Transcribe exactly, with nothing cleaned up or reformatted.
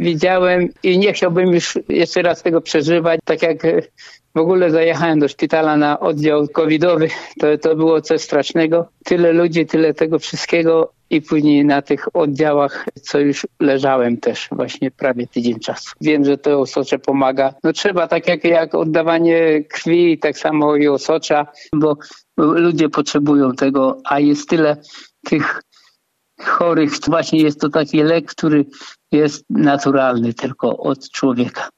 widziałem i nie chciałbym już jeszcze raz tego przeżywać. Tak jak w ogóle zajechałem do szpitala na oddział covidowy, to, to było coś strasznego. Tyle ludzi, tyle tego wszystkiego i później na tych oddziałach, co już leżałem też właśnie prawie tydzień czasu. Wiem, że to osocze pomaga. No trzeba tak jak, jak oddawanie krwi, tak samo i osocza, bo ludzie potrzebują tego, a jest tyle tych chorych. Właśnie jest to taki lek, który jest naturalny tylko od człowieka.